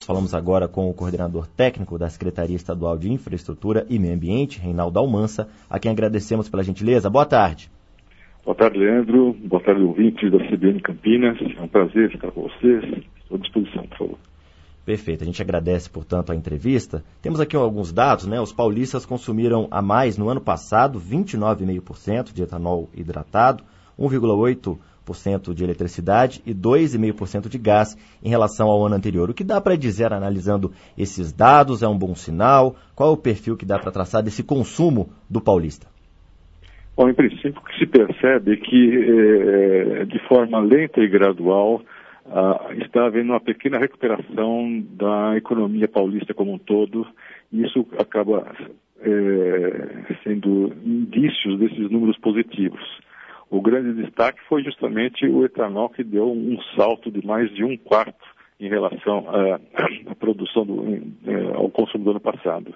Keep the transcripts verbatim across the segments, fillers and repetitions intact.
falamos agora com o coordenador técnico da Secretaria Estadual de Infraestrutura e Meio Ambiente, Reinaldo Almansa, a quem agradecemos pela gentileza. Boa tarde. Boa tarde, Leandro. Boa tarde, ouvintes da C B N Campinas. É um prazer estar com vocês. Estou à disposição, por favor. Perfeito. A gente agradece, portanto, a entrevista. Temos aqui alguns dados, né? Os paulistas consumiram a mais no ano passado vinte e nove vírgula cinco por cento de etanol hidratado, um vírgula oito por cento de eletricidade e dois vírgula cinco por cento de gás em relação ao ano anterior. O que dá para dizer, analisando esses dados, é um bom sinal? Qual é o perfil que dá para traçar desse consumo do paulista? Bom, em princípio, o que se percebe é que, é, de forma lenta e gradual, ah, está havendo uma pequena recuperação da economia paulista como um todo, e isso acaba é, sendo indícios desses números positivos. O grande destaque foi justamente o etanol, que deu um salto de mais de um quarto em relação à, à produção, do, é, ao consumo do ano passado.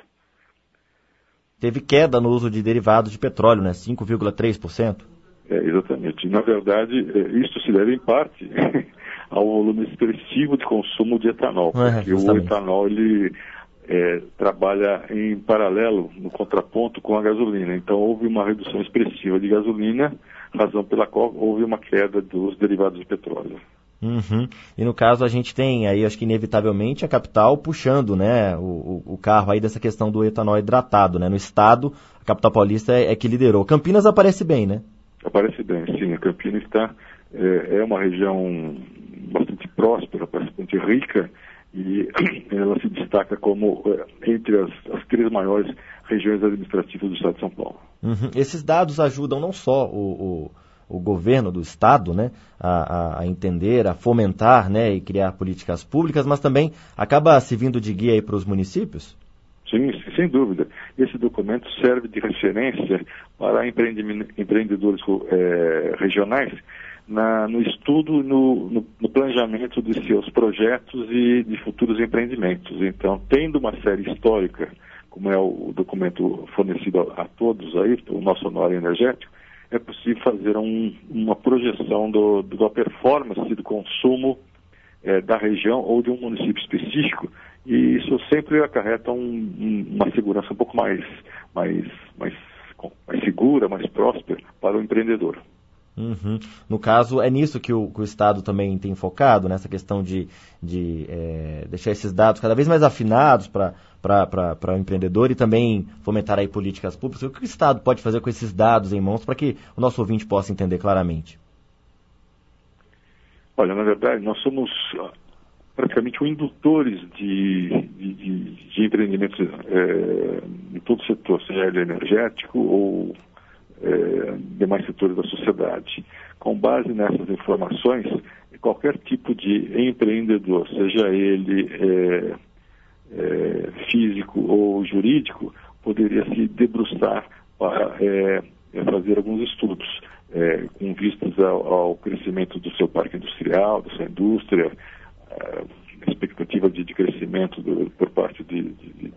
Teve queda no uso de derivados de petróleo, né? cinco vírgula três por cento. É, exatamente. Na verdade, isso se deve em parte ao volume expressivo de consumo de etanol, porque é, o etanol ele é, trabalha em paralelo, no contraponto com a gasolina. Então houve uma redução expressiva de gasolina, razão pela qual houve uma queda dos derivados de petróleo. Uhum. E no caso a gente tem aí, acho que inevitavelmente, a capital puxando, né, o, o carro aí dessa questão do etanol hidratado, né? No estado, a capital paulista é, é que liderou. Campinas aparece bem, né? Aparece bem, sim. A Campinas está, é, é uma região bastante próspera, bastante rica, e ela se destaca como é, entre as, as três maiores regiões administrativas do estado de São Paulo. Uhum. Esses dados ajudam não só o... o... o governo do estado, né, a, a entender, a fomentar, né, e criar políticas públicas, mas também acaba servindo de guia aí para os municípios? Sim, sem dúvida. Esse documento serve de referência para empreendedores é, regionais na, no estudo, no, no, no planejamento de seus projetos e de futuros empreendimentos. Então, tendo uma série histórica, como é o documento fornecido a, a todos aí, o nosso anuário energético, é possível fazer um, uma projeção do, do, da performance do consumo é, da região ou de um município específico, e isso sempre acarreta um, um, uma segurança um pouco mais, mais, mais, mais segura, mais próspera para o empreendedor. Uhum. No caso, é nisso que o, que o Estado também tem focado, nessa questão de, de é, deixar esses dados cada vez mais afinados para o empreendedor e também fomentar aí políticas públicas. O que o Estado pode fazer com esses dados em mãos para que o nosso ouvinte possa entender claramente? Olha, na verdade, nós somos praticamente indutores de, de, de, de empreendimentos é, em todo o setor, seja ele energético ou É, demais setores da sociedade. Com base nessas informações, qualquer tipo de empreendedor, seja ele é, é, físico ou jurídico, poderia se debruçar para é, fazer alguns estudos é, com vistas ao, ao crescimento do seu parque industrial, da sua indústria, a expectativa de, de crescimento do, por parte de, de, de,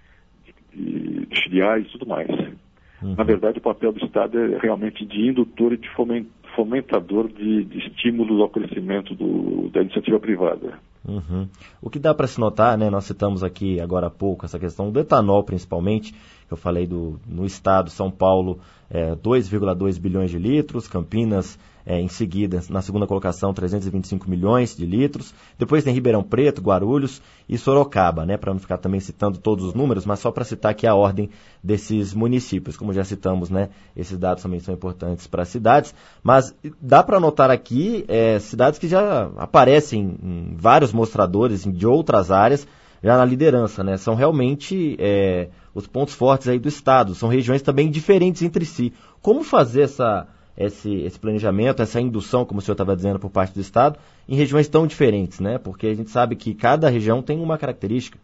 de, de filiais e tudo mais. Uhum. Na verdade, o papel do Estado é realmente de indutor e de fomentador de, de estímulos ao crescimento do, da iniciativa privada. Uhum. O que dá para se notar, né, nós citamos aqui agora há pouco essa questão do etanol principalmente, que eu falei do, no estado, São Paulo, é, dois vírgula dois bilhões de litros, Campinas é, em seguida, na segunda colocação, trezentos e vinte e cinco milhões de litros, depois tem Ribeirão Preto, Guarulhos e Sorocaba, né, para não ficar também citando todos os números, mas só para citar aqui a ordem desses municípios. Como já citamos, né, esses dados também são importantes para as cidades, mas dá para notar aqui é, cidades que já aparecem em vários mostradores de outras áreas, já na liderança, né? São realmente é, os pontos fortes aí do estado, são regiões também diferentes entre si. Como fazer essa, esse, esse planejamento, essa indução, como o senhor estava dizendo, por parte do estado, em regiões tão diferentes, né? Porque a gente sabe que cada região tem uma característica.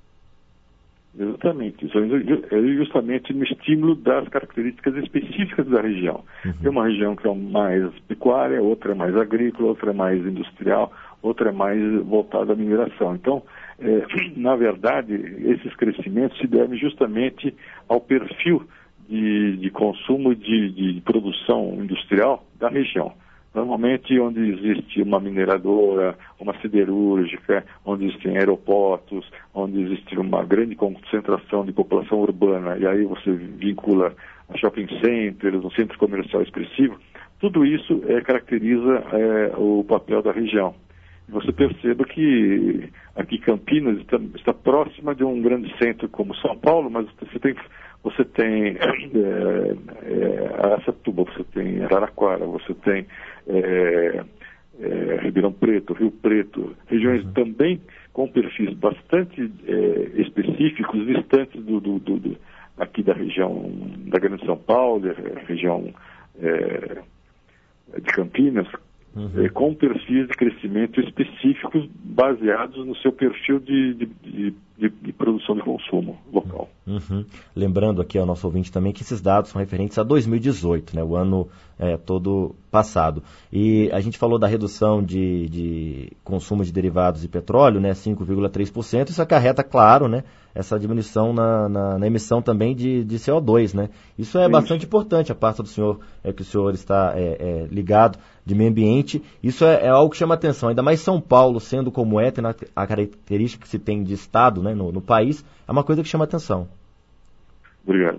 Exatamente, isso é justamente no estímulo das características específicas da região. Uhum. Tem uma região que é mais pecuária, outra é mais agrícola, outra é mais industrial, outra é mais voltada à mineração. Então, é, na verdade, esses crescimentos se devem justamente ao perfil de, de consumo e de, de produção industrial da região. Normalmente onde existe uma mineradora, uma siderúrgica, onde existem aeroportos, onde existe uma grande concentração de população urbana, e aí você vincula a shopping centers, um centro comercial expressivo, tudo isso é, caracteriza é, o papel da região. Você perceba que aqui Campinas está, está próxima de um grande centro como São Paulo, mas você tem, você tem é, é, Araçatuba, você tem Araraquara, você tem é, é, Ribeirão Preto, Rio Preto, regiões uhum. também com perfis bastante é, específicos, distantes do, do, do, do, aqui da região da Grande São Paulo, região é, de Campinas, Uhum. com perfis de crescimento específicos baseados no seu perfil de, de, de, de, de produção de consumo local. Uhum. Lembrando aqui ao nosso ouvinte também que esses dados são referentes a dois mil e dezoito, né, o ano é, todo passado. E a gente falou da redução de, de consumo de derivados de petróleo, né, cinco vírgula três por cento, isso acarreta, claro, né, essa diminuição na, na, na emissão também de, de C O dois, né? Isso é Sim. bastante importante, a parte do senhor, é que o senhor está é, é, ligado de meio ambiente. Isso é, é algo que chama atenção, ainda mais São Paulo, sendo como é, tendo a característica que se tem de Estado, né, no, no país, é uma coisa que chama atenção. Obrigado.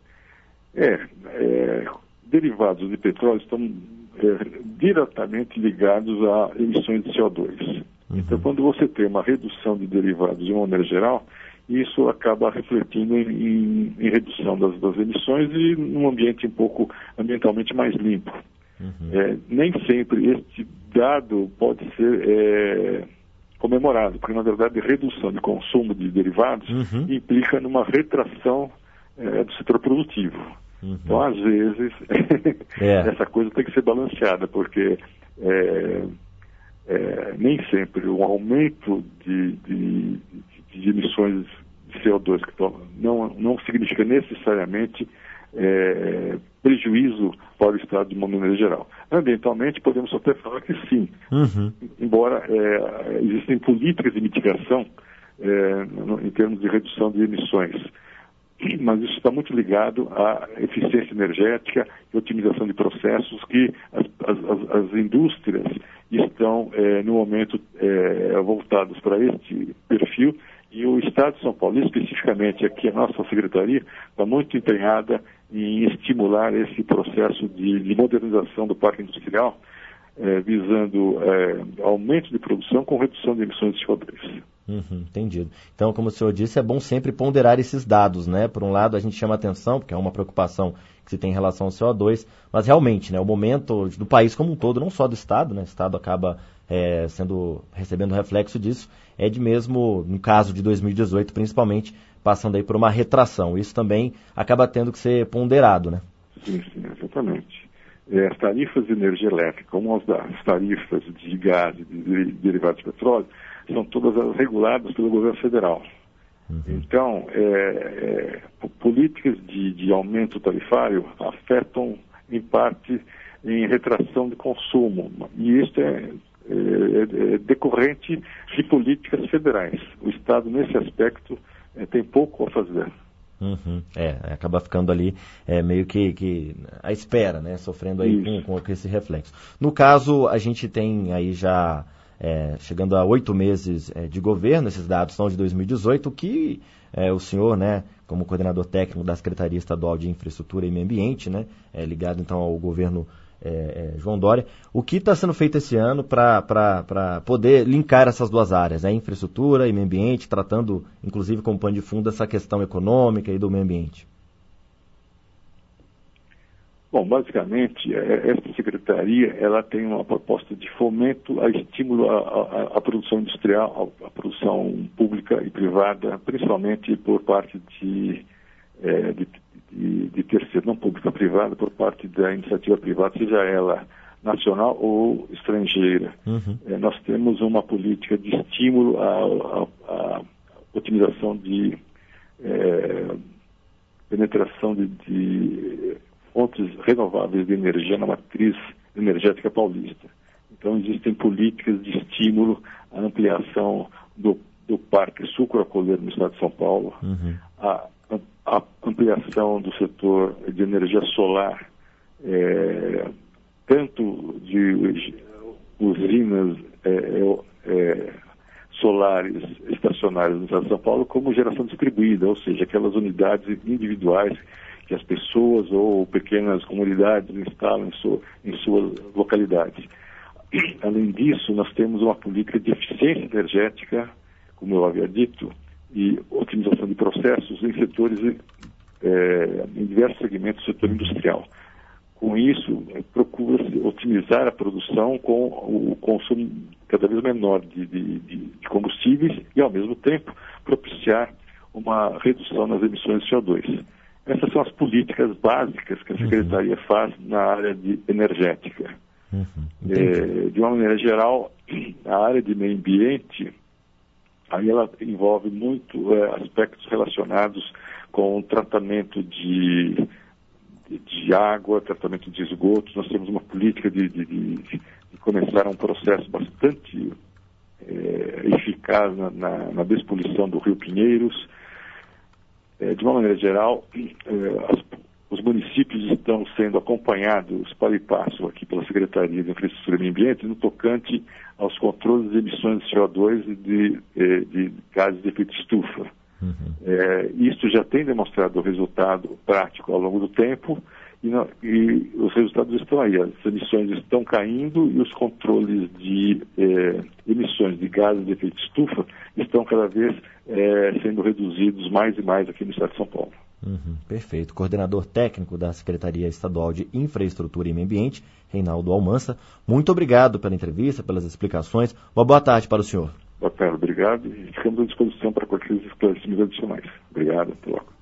É, é derivados de petróleo estão é, diretamente ligados a emissões de C O dois. Uhum. Então, quando você tem uma redução de derivados de uma maneira geral, isso acaba refletindo em, em, em redução das, das emissões e num ambiente um pouco ambientalmente mais limpo. Uhum. É, nem sempre este dado pode ser é, comemorado, porque na verdade redução de consumo de derivados uhum. implica numa retração é, do setor produtivo. Uhum. Então, às vezes, é. essa coisa tem que ser balanceada, porque é, é, nem sempre um aumento de, de, de emissões de C O dois que não, não significa necessariamente é, prejuízo para o Estado de uma maneira geral. Ambientalmente, podemos até falar que sim, uhum. embora é, existem políticas de mitigação é, no, em termos de redução de emissões, mas isso está muito ligado à eficiência energética e otimização de processos que as, as, as indústrias estão, é, no momento, é, voltadas para este perfil, e o Estado de São Paulo, especificamente aqui a nossa secretaria, está muito empenhada em estimular esse processo de, de modernização do parque industrial, é, visando é, aumento de produção com redução de emissões de C O dois. Uhum, entendido. Então, como o senhor disse, é bom sempre ponderar esses dados, né? Por um lado, a gente chama atenção, porque é uma preocupação que se tem em relação ao C O dois, mas realmente, né, o momento do país como um todo, não só do Estado, né? O Estado acaba é, sendo, recebendo reflexo disso, é de mesmo, no caso de dois mil e dezoito, principalmente, passando aí por uma retração. Isso também acaba tendo que ser ponderado, né? Sim, sim, exatamente. É, as tarifas de energia elétrica, como as, as tarifas de gás e de derivados de petróleo, são todas elas reguladas pelo governo federal. Uhum. Então, é, é, políticas de, de aumento tarifário afetam, em parte, em retração de consumo. E isso é, é, é decorrente de políticas federais. O Estado, nesse aspecto, é, tem pouco a fazer. Uhum. É, acaba ficando ali é, meio que, que à espera, né? Sofrendo aí com, com esse reflexo. No caso, a gente tem aí já... É, chegando a oito meses é, de governo, esses dados são de dois mil e dezoito, que é, o senhor, né, como coordenador técnico da Secretaria Estadual de Infraestrutura e Meio Ambiente, né, é, ligado então ao governo é, é, João Dória, o que está sendo feito esse ano para poder linkar essas duas áreas, né, infraestrutura e meio ambiente, tratando inclusive como pano de fundo essa questão econômica e do meio ambiente? Bom, basicamente, esta secretaria ela tem uma proposta de fomento a estímulo à, à, à produção industrial, à, à produção pública e privada, principalmente por parte de, é, de, de, de terceiro, não pública, privada, por parte da iniciativa privada, seja ela nacional ou estrangeira. Uhum. É, nós temos uma política de estímulo à, à, à otimização de é, penetração de, de fontes renováveis de energia na matriz energética paulista. Então, existem políticas de estímulo à ampliação do, do parque sucroalcooleiro no estado de São Paulo, uhum. a, a ampliação do setor de energia solar, é, tanto de usinas é, é, solares estacionárias no estado de São Paulo, como geração distribuída, ou seja, aquelas unidades individuais que as pessoas ou pequenas comunidades instalam em, sua, em suas localidades. Além disso, nós temos uma política de eficiência energética, como eu havia dito, e otimização de processos em setores, é, em diversos segmentos do setor industrial. Com isso, procura-se otimizar a produção com o consumo cada vez menor de, de, de combustíveis e, ao mesmo tempo, propiciar uma redução nas emissões de C O dois. Essas são as políticas básicas que a Secretaria uhum. faz na área de energética. Uhum. É, de uma maneira geral, a área de meio ambiente, aí ela envolve muito é, aspectos relacionados com o tratamento de... de água, tratamento de esgotos. Nós temos uma política de, de, de, de começar um processo bastante é, eficaz na, na, na despoluição do Rio Pinheiros. É, de uma maneira geral, é, as, os municípios estão sendo acompanhados para e passo aqui pela Secretaria de Infraestrutura e Meio Ambiente no tocante aos controles de emissões de C O dois e de, de, de gases de efeito estufa. Uhum. É, isso já tem demonstrado o resultado prático ao longo do tempo e, não, e os resultados estão aí, as emissões estão caindo e os controles de é, emissões de gases de efeito estufa estão cada vez é, sendo reduzidos mais e mais aqui no estado de São Paulo. Uhum, perfeito. Coordenador técnico da Secretaria Estadual de Infraestrutura e Meio Ambiente, Reinaldo Almansa, muito obrigado pela entrevista, pelas explicações. Uma boa tarde para o senhor. Boa tarde, obrigado. E ficamos à disposição para qualquer esclarecimentos adicionais. Obrigado, até logo.